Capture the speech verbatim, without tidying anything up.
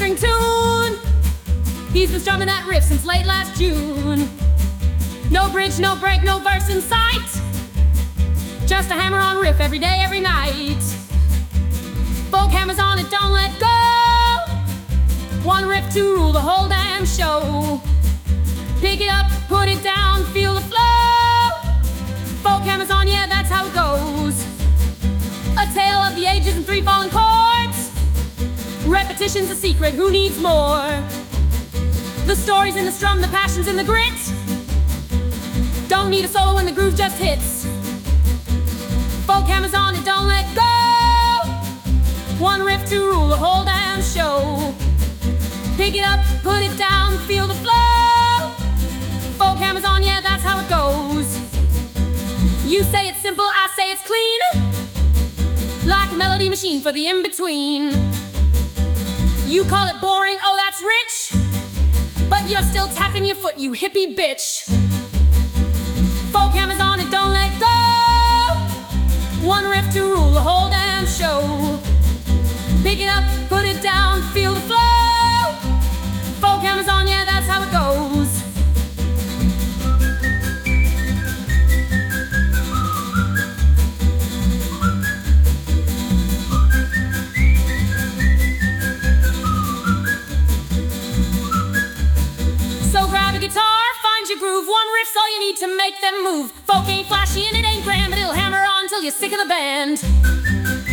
string tune. He's been strumming that riff since late last June. No bridge, no break, no verse in sight. Just a hammer-on riff every day, every night. Folk hammers on it, don't let go. One riff to rule the whole damn show. Pick it up, put it down, feel the flow. Folk hammers on, yeah, that's how it goes. A tale of the ages and three fallen chords. Repetition's a secret, who needs more? The story's in the strum, the passion's in the grit. Don't need a solo when the groove just hits. Folk hammers on it, don't let go. One riff to rule the whole damn show. Pick it up, put it down, feel the flow. Folk hammers on, yeah, that's how it goes. You say it's simple, I say it's clean. Like a melody machine for the in-between. You call it boring, oh that's rich. But you're still tapping your foot, you hippie bitch. Folk hammers on it, don't let go. One riff to rule the whole damn show. Pick it up, put it down, feel the flow. Folk hammers on, yeah, that's how it goes. So grab a guitar, find your groove. One riff's all you need to make them move. Folk ain't flashy and it ain't grand, but it'll hammer on till you're sick of the band.